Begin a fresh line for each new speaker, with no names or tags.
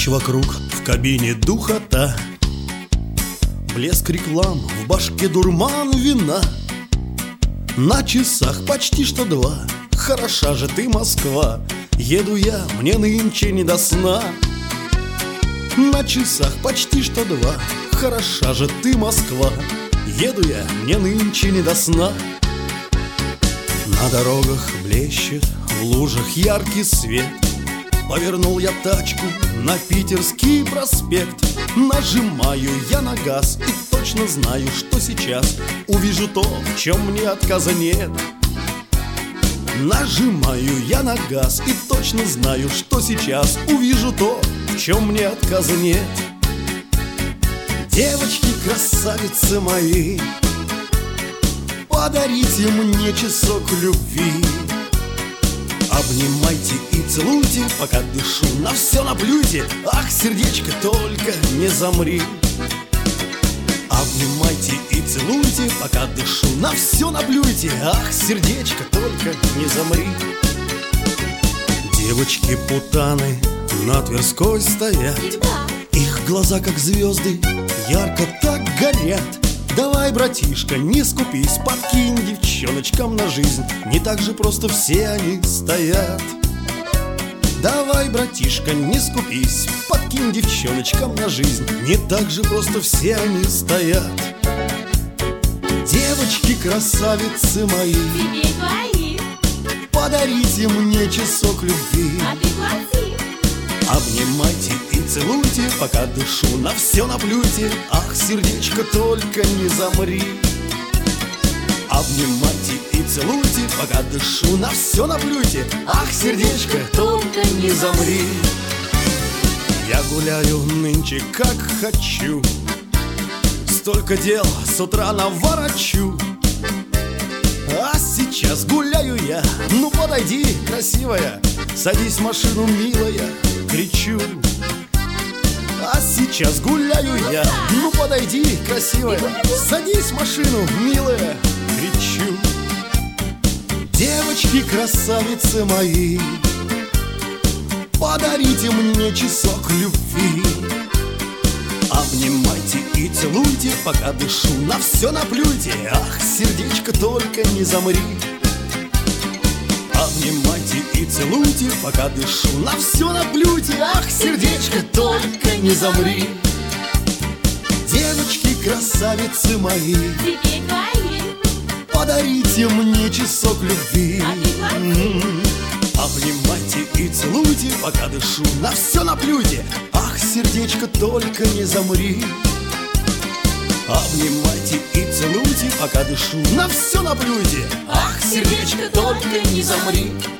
вокруг, в кабине духота, блеск реклам, в башке дурман вина. На часах почти что 2, хороша же ты, Москва. Еду я, мне нынче не до сна. На часах почти что 2, хороша же ты, Москва. Еду я, мне нынче не до сна. На дорогах блещет, в лужах яркий свет. Повернул я тачку на Питерский проспект. Нажимаю я на газ и точно знаю, что сейчас увижу то, в чем мне отказа нет. Нажимаю я на газ и точно знаю, что сейчас увижу то, в чем мне отказа нет. Девочки, красавицы мои, подарите мне часок любви. Обнимайте и целуйте, пока дышу, на все наплюйте. Ах, сердечко, только не замри. Обнимайте и целуйте, пока дышу, на все наплюйте. Ах, сердечко, только не замри. Девочки-путаны на Тверской стоят. Их глаза, как звезды, ярко так горят. Давай, братишка, не скупись, подкинь девчоночкам на жизнь. Не так же просто все они стоят. Давай, братишка, не скупись, подкинь девчоночкам на жизнь. Не так же просто все они стоят. Девочки, красавицы мои,
тебе твои,
подарите мне часок любви.
а ты плати.
Обнимайте и целуйте, пока дышу, на все наплюйте. Ах, сердечко, только не замри. Обнимайте и целуйте, пока дышу, на все наплюйте. Ах, сердечко, только не замри. Я гуляю нынче как хочу, столько дел с утра наворочу. А сейчас гуляю я, ну подойди, красивая, садись в машину, милая, кричу. А сейчас гуляю я, ну подойди, красивая, садись в машину, милая, кричу. Девочки, красавицы мои, подарите мне часок любви. Обнимайте и целуйте, пока дышу, на все наплюйте. Ах, сердечко, только не замри. Обнимайте и целуйте, пока дышу, на все наплюйте. Ах, сердечко, только не замри. Девочки, красавицы мои,
Тебе твои,
подарите мне часок любви.
а ты плати.
Обнимайте и целуйте, пока дышу, на все наплюйте. Ах, сердечко, только не замри. Обнимайте и целуйте, пока дышу, на все наплюйте. Ах, сердечко, только не замри.